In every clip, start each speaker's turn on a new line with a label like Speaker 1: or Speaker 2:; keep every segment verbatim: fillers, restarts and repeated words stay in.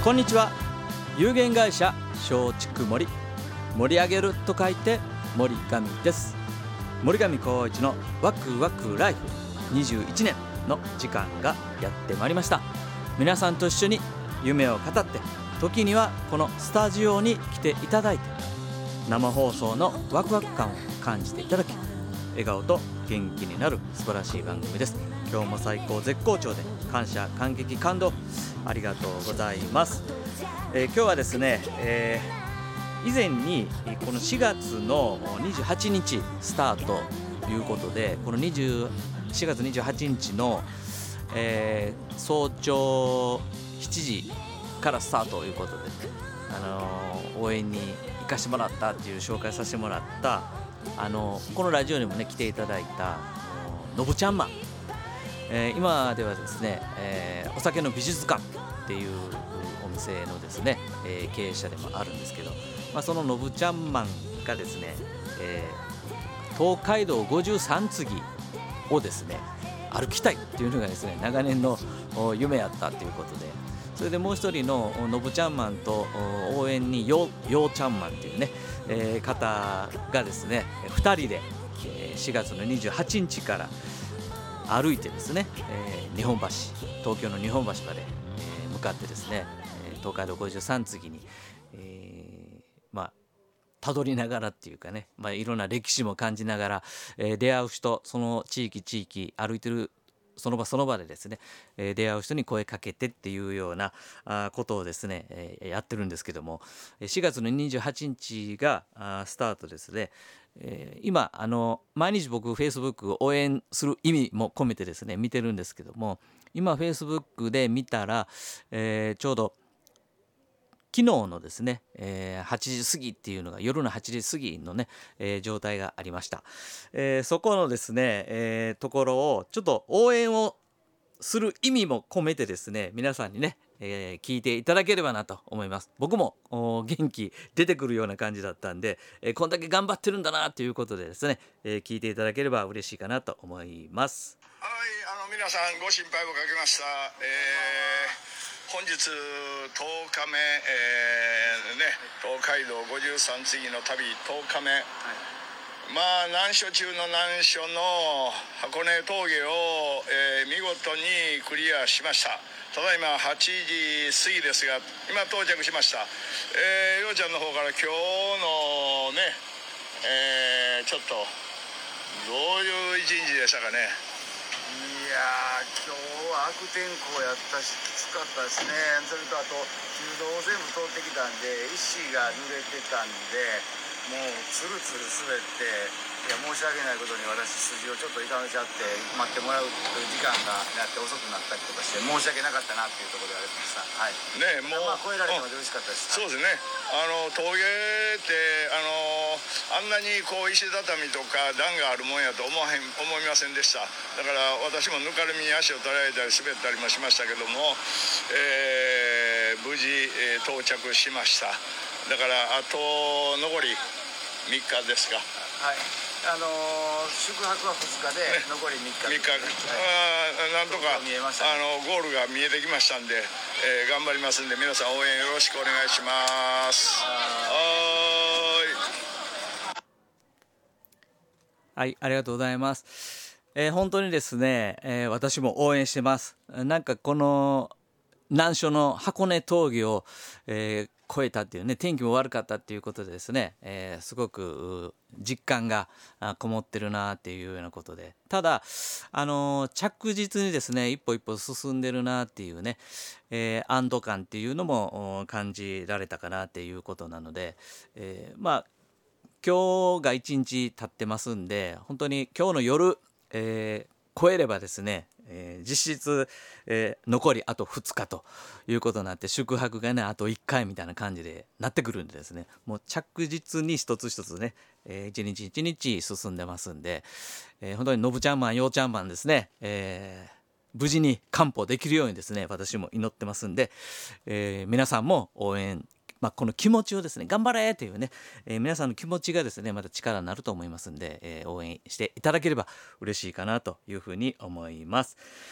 Speaker 1: こんにちは。有限会社松竹森、盛り上げると書いて森上です。森上光一のワクワクライフにじゅういちねんの時間がやってまいりました。皆さんと一緒に夢を語って、時にはこのスタジオに来ていただいて、生放送のワクワク感を感じていただき、笑顔と元気になる素晴らしい番組です。今日も最高絶好調で感謝感激感動ありがとうございます。えー、今日はですね、えー、以前にこのしがつのにじゅうはちにちスタートということで、このしがつにじゅうはちにちの、えー、早朝しちじからスタートということで、あのー、応援に行かしてもらったっていう紹介させてもらった、あのー、このラジオにもね来ていただいたのぶちゃんマン、えー、今ではですね、えー、お酒の美術館っていうお店のですね、えー、経営者でもあるんですけど、まあ、そののぶちゃんマンがですね、えー、東海道ごじゅうさん次をですね歩きたいっていうのがですね長年の夢やったということで、それでもう一人ののぶちゃんマンと応援にようちゃんマンっていうね、えー、方がですねふたりでしがつのにじゅうはちにちから歩いてですね、えー、日本橋東京の日本橋まで、えー、向かってですね東海道ごじゅうさん次に、えー、まあたどりながらっていうかね、まあ、いろんな歴史も感じながら、えー、出会う人、その地域地域歩いてるその場その場でですね、えー、出会う人に声かけてっていうようなあことをですね、えー、やってるんですけども、しがつのにじゅうはちにちがあスタートですね。えー、今あの毎日僕 Facebook を応援する意味も込めてですね見てるんですけども、今 Facebook で見たら、えー、ちょうど昨日のですね、えー、はちじ過ぎっていうのが夜のはちじ過ぎのね、えー、状態がありました。えー、そこのですね、えー、ところをちょっと応援をする意味も込めてですね皆さんにね、えー、聞いていただければなと思います。僕も元気出てくるような感じだったんで、えー、こんだけ頑張ってるんだなということでですね、えー、聞いていただければ嬉しいかなと思います。
Speaker 2: はい、あの皆さんご心配をかけました。えー本日とおかめ、えーね、東海道ごじゅうさん次の旅とおかめ、はい、まあ難所中の難所の箱根峠を、えー、見事にクリアしました。ただいまはちじ過ぎですが今到着しました。えー、ようちゃんの方から今日のね、えー、ちょっとどういう一日でしたかね。
Speaker 3: いやー今日は悪天候やったしきつかったですね。それとあと旧道を全部通ってきたんで石が濡れてたんでもうツルツル滑って、いや申し訳ないことに私筋をちょっと痛めちゃって待ってもらうという時間がなって遅くなったりとかして申し訳なかったなっていうところでありました。はいねもうまあ超えられたので嬉しかったです。
Speaker 2: そうですね。あの峠ってあのあんなにこう石畳とか段があるもんやと思わへん思いませんでした。だから私もぬかるみに足を取られたり滑ったりもしましたけども、えー、無事、えー、到着しました。だからあと残りみっかですか。
Speaker 3: はい、あのー、宿泊はふつかで残りみっか、
Speaker 2: ね、みっか、はい、あなんとか見えました、ね、あのゴールが見えてきましたんで、えー、頑張りますんで皆さん応援よろしくお願いします。
Speaker 1: はい、ありがとうございます。えー、本当にですね、えー、私も応援してます。なんかこの難所の箱根峠を、えー、越えたっていうね、天気も悪かったっていうことでですね、えー、すごく実感がこもってるなっていうようなことで、ただ、あのー、着実にですね一歩一歩進んでるなっていうね、えー、安堵感っていうのも感じられたかなっていうことなので、えー、まあ今日がいちにち経ってますんで、本当に今日の夜、えー、超えればですね、えー、実質、えー、残りあとふつかということになって、宿泊がねあといっかいみたいな感じでなってくるんでですね、もう着実に一つ一つね、えー、一日一日進んでますんで、えー、本当にのぶちゃんマンようちゃんマンですね、えー、無事に完歩できるようにですね私も祈ってますんで、えー、皆さんも応援、まあ、この気持ちをですね頑張れというね、えー、皆さんの気持ちがですねまた力になると思いますんで、えー、応援していただければ嬉しいかなというふうに思います。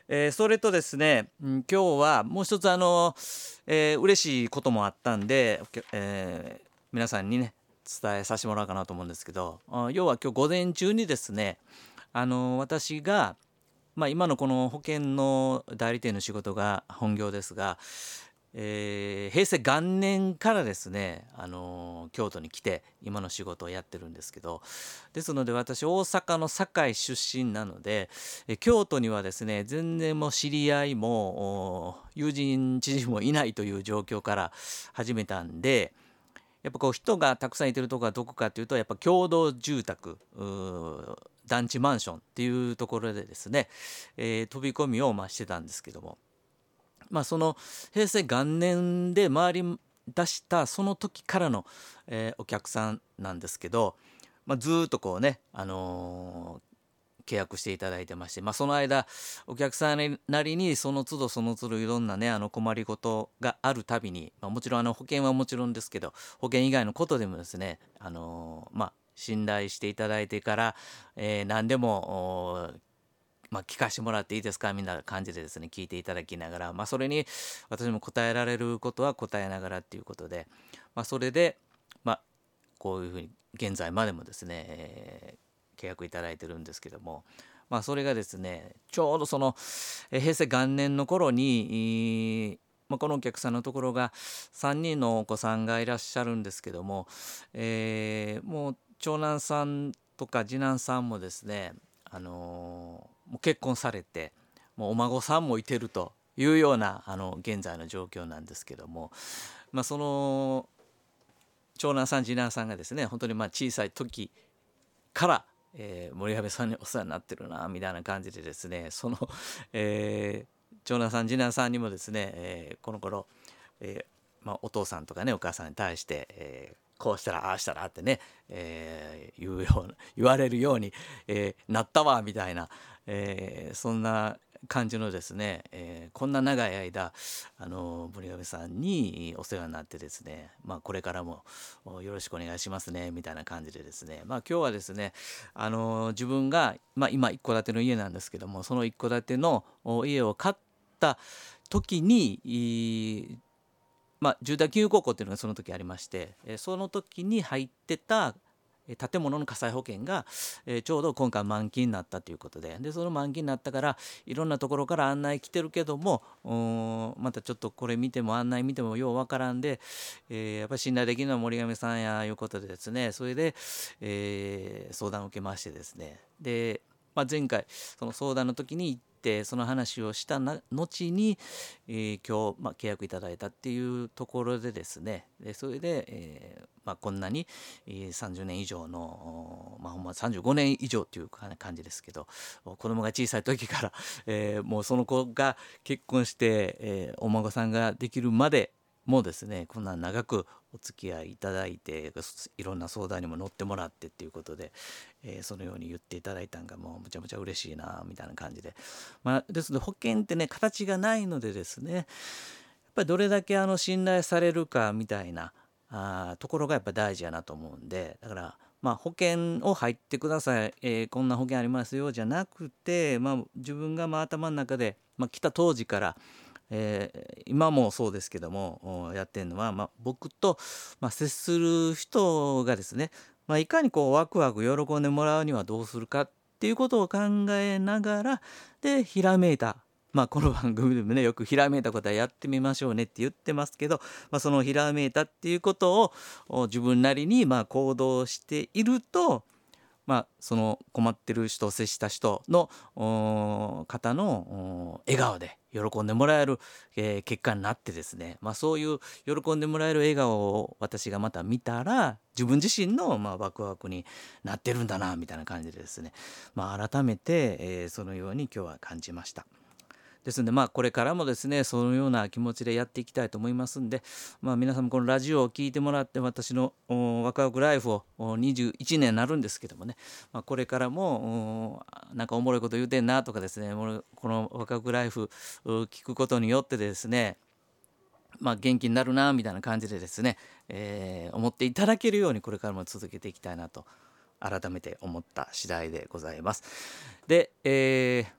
Speaker 1: えーそれとですね、うん今日はもう一つあの、えー嬉しいこともあったんで、お客えー皆さんにね伝えさせてもらおうかなと思うんですけど、あ要は今日午前中にですね、あの私が、まあ、今のこの保険の代理店の仕事が本業ですが、えー平成元年からですね、あのー京都に来て今の仕事をやってるんですけど、ですので私大阪の堺出身なので、え京都にはですね全然もう知り合いもお友人知人もいないという状況から始めたんで、やっぱこう人がたくさんいてるとこはどこかというと、やっぱ共同住宅、うー団地マンションっていうところでですね、えー飛び込みをまあしてたんですけども、まあ、その平成元年で回り出したその時からの、えーお客さんなんですけど、まあ、ずーっとこうね、あのー契約していただいてまして、まあ、その間お客さんなりにその都度その都度いろんなねあの困りごとがあるたびに、まあ、もちろんあの保険はもちろんですけど、保険以外のことでもですね、あのーまあ信頼していただいてから、えー何でもおまあ、聞かせてもらっていいですかみたいな感じでですね聞いていただきながら、まあ、それに私も答えられることは答えながらっていうことで、まあ、それで、まあ、こういうふうに現在までもですね、えー契約いただいてるんですけども、まあ、それがですねちょうどそのえー平成元年の頃に、えーまあ、このお客さんのところがさんにんのお子さんがいらっしゃるんですけども、えーもう長男さんとか次男さんもですね、あのーもう結婚されて、もうお孫さんもいてるというようなあの現在の状況なんですけども、まあ、その長男さん次男さんがですね本当にまあ小さい時から、えー森上さんにお世話になってるなみたいな感じでですね、その、えー長男さん次男さんにもですね、えーこの頃、えーまあ、お父さんとかねお母さんに対して、えーこうしたらああしたらってね、えー言うような言われるように、えーなったわみたいな、えーそんな感じのですね、えーこんな長い間あの森上さんにお世話になってですね、まあ、これからもおよろしくお願いしますねみたいな感じでですね、まあ、今日はですねあの自分が、まあ、今一戸建ての家なんですけども、その一戸建てのお家を買った時にいまあ、住宅金融公庫っていうのがその時ありまして、えーその時に入ってたえー建物の火災保険が、えーちょうど今回満期になったということで、でその満期になったからいろんなところから案内来てるけども、うーんまたちょっとこれ見ても案内見てもようわからんで、えーやっぱり信頼できるのは森上さんやいうことでですね、それで、えー相談を受けましてですね、で、まあ、前回その相談の時に行ってその話をしたな後に、えー今日、まあ、契約いただいたっていうところでですね、でそれで、えーまあ、こんなに、えーさんじゅうねん以上の、おまあ、ほんまさんじゅうごねん以上っていうか感じですけど、お子供が小さい時から、えーもうその子が結婚して、えーお孫さんができるまでもうですねこんな長くお付き合いいただいていろんな相談にも乗ってもらってっていうことで、えーそのように言っていただいたんがもうむちゃむちゃ嬉しいなみたいな感じで、まあ、ですので保険ってね形がないのでですね、やっぱりどれだけあの信頼されるかみたいなあーところがやっぱ大事やなと思うんで、だからまあ保険を入ってください、えーこんな保険ありますよじゃなくて、まあ、自分がまあ頭の中で、まあ、来た当時からえー今もそうですけどもおやってるのは、まあ、僕と、まあ、接する人がですね、まあ、いかにこうワクワク喜んでもらうにはどうするかっていうことを考えながらでひらめいた、まあ、この番組でもねよくひらめいたことはやってみましょうねって言ってますけど、まあ、そのひらめいたっていうことをお自分なりにまあ行動していると、まあ、その困ってる人接した人のお方のお笑顔で喜んでもらえる、えー結果になってですね、まあ、そういう喜んでもらえる笑顔を私がまた見たら自分自身のまあワクワクになってるんだなみたいな感じでですね、まあ、改めて、えーそのように今日は感じました。ですのでまあこれからもですねそのような気持ちでやっていきたいと思いますんで、まあ、皆さんもこのラジオを聞いてもらって私のおワクワクライフをおにじゅういちねんになるんですけどもね、まあ、これからもおなんかおもろいこと言うてんなとかですね、もうこのワクワクライフを聞くことによってですね、まあ、元気になるなみたいな感じでですね、えー思っていただけるようにこれからも続けていきたいなと改めて思った次第でございます。で、えー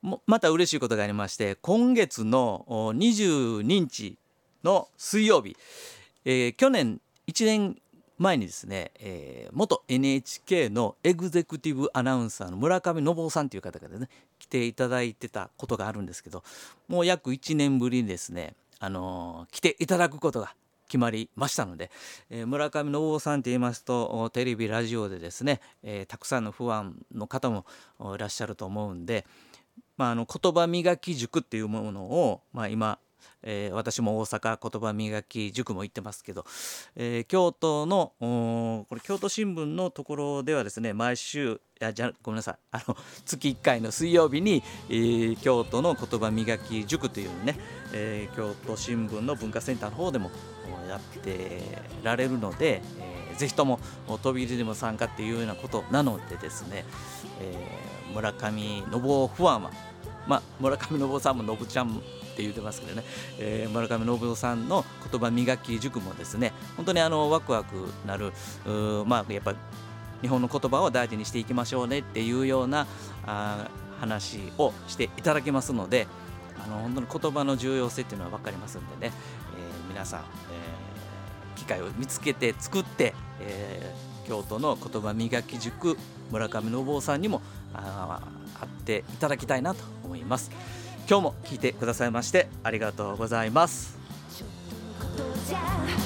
Speaker 1: もまた嬉しいことがありまして、今月のにじゅうににちの水曜日、えー、去年いちねんまえにですね、えー、元 エヌエイチケー のエグゼクティブアナウンサーの村上信夫さんという方がね来ていただいてたことがあるんですけど、もう約いちねんぶりにですね、あのー、来ていただくことが決まりましたので、えー、村上信夫さんといいますとテレビラジオでですね、えー、たくさんのファンの方もいらっしゃると思うんで、まあ、あの言葉磨き塾っていうものを、まあ、今、えー、私も大阪言葉磨き塾も行ってますけど、えー、京都のこれ京都新聞のところではですね、毎週いやじゃごめんなさいあの月いっかいの水曜日に、えー、京都の言葉磨き塾というね、えー、京都新聞の文化センターの方でもやってられるので、えー、ぜひとも飛び入りでも参加っていうようなことなのでですね、えー、村上信夫ファンは、まあ、村上信夫さんも信ちゃんって言ってますけどね、えー、村上信夫さんの言葉磨き塾もですね、本当にあのワクワクなる、まあやっぱ日本の言葉を大事にしていきましょうねっていうようなあ話をしていただけますので、あの本当に言葉の重要性っていうのは分かりますんでね、えー、皆さん、えー、機会を見つけて作って、えー、京都の言葉磨き塾村上信夫さんにもあ会っていただきたいなと思います。今日も聞いてくださいましてありがとうございます。